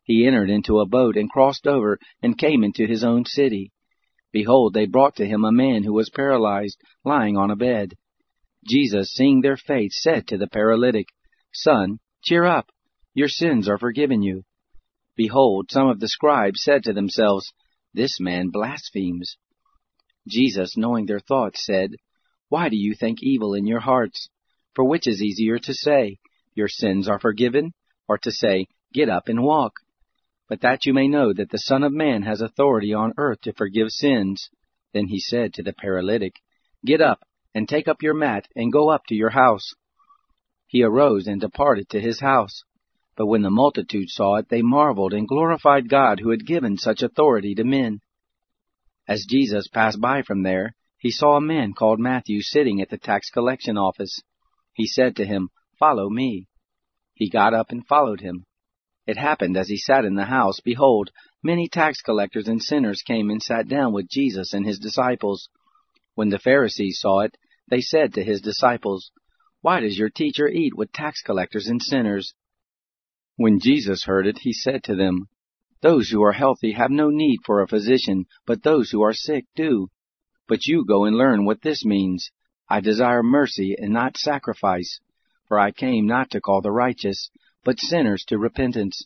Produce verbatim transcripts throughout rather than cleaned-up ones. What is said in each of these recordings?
he entered into a boat and crossed over and came into his own city. Behold, they brought to him a man who was paralyzed, lying on a bed. Jesus, seeing their faith, said to the paralytic, Son, cheer up, your sins are forgiven you. Behold, some of the scribes said to themselves, This man blasphemes. Jesus, knowing their thoughts, said, Why do you think evil in your hearts? For which is easier to say, Your sins are forgiven, or to say, Get up and walk? But that you may know that the Son of Man has authority on earth to forgive sins. Then he said to the paralytic, Get up, and take up your mat, and go up to your house. He arose and departed to his house. But when the multitude saw it, they marveled and glorified God who had given such authority to men. As Jesus passed by from there, he saw a man called Matthew sitting at the tax collection office. He said to him, Follow me. He got up and followed him. It happened as he sat in the house, behold, many tax collectors and sinners came and sat down with Jesus and his disciples. When the Pharisees saw it, they said to his disciples, Why does your teacher eat with tax collectors and sinners? When Jesus heard it, he said to them, Those who are healthy have no need for a physician, but those who are sick do. But you go and learn what this means. I desire mercy and not sacrifice, for I came not to call the righteous, but sinners to repentance.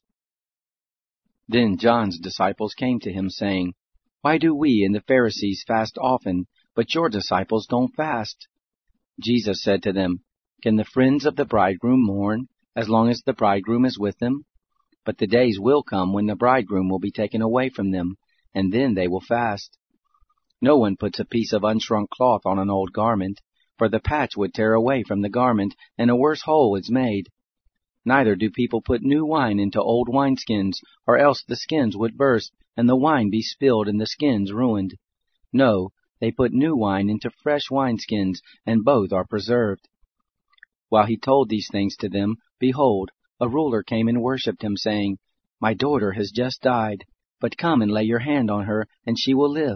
Then John's disciples came to him, saying, Why do we and the Pharisees fast often, but your disciples don't fast? Jesus said to them, Can the friends of the bridegroom mourn, as long as the bridegroom is with them? But the days will come when the bridegroom will be taken away from them, and then they will fast. No one puts a piece of unshrunk cloth on an old garment, for the patch would tear away from the garment, and a worse hole is made. Neither do people put new wine into old wineskins, or else the skins would burst, and the wine be spilled, and the skins ruined. No, they put new wine into fresh wineskins, and both are preserved. While he told these things to them, behold, a ruler came and worshipped him, saying, My daughter has just died, but come and lay your hand on her, and she will live.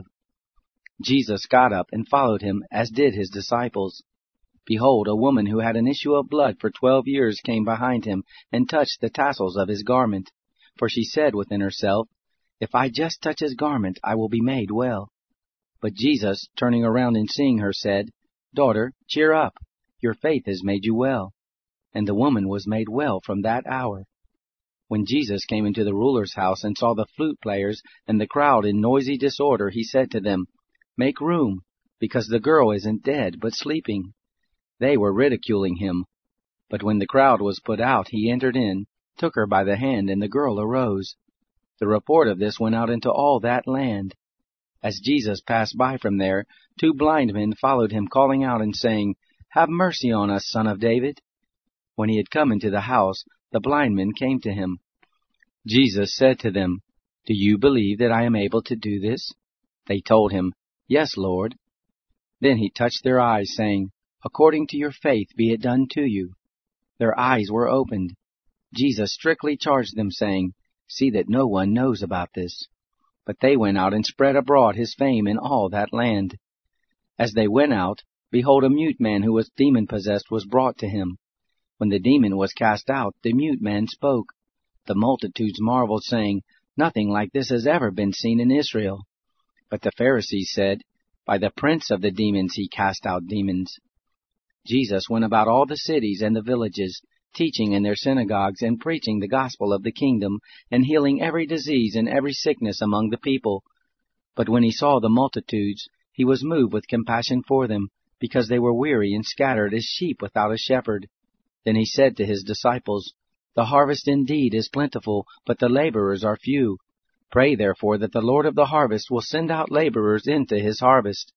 Jesus got up and followed him, as did his disciples. Behold, a woman who had an issue of blood for twelve years came behind him, and touched the tassels of his garment. For she said within herself, If I just touch his garment, I will be made well. But Jesus, turning around and seeing her, said, Daughter, cheer up, your faith has made you well. And the woman was made well from that hour. When Jesus came into the ruler's house and saw the flute players and the crowd in noisy disorder, he said to them, Make room, because the girl isn't dead, but sleeping. They were ridiculing him. But when the crowd was put out, he entered in, took her by the hand, and the girl arose. The report of this went out into all that land. As Jesus passed by from there, two blind men followed him, calling out and saying, Have mercy on us, Son of David. When he had come into the house, the blind men came to him. Jesus said to them, Do you believe that I am able to do this? They told him, Yes, Lord. Then he touched their eyes, saying, According to your faith be it done to you. Their eyes were opened. Jesus strictly charged them, saying, See that no one knows about this. But they went out and spread abroad his fame in all that land. As they went out, behold, a mute man who was demon-possessed was brought to him. When the demon was cast out, the mute man spoke. The multitudes marveled, saying, Nothing like this has ever been seen in Israel. But the Pharisees said, By the prince of the demons he cast out demons. Jesus went about all the cities and the villages, teaching in their synagogues and preaching the gospel of the kingdom, and healing every disease and every sickness among the people. But when he saw the multitudes, he was moved with compassion for them, because they were weary and scattered as sheep without a shepherd. Then he said to his disciples, The harvest indeed is plentiful, but the laborers are few. Pray therefore that the Lord of the harvest will send out laborers into his harvest.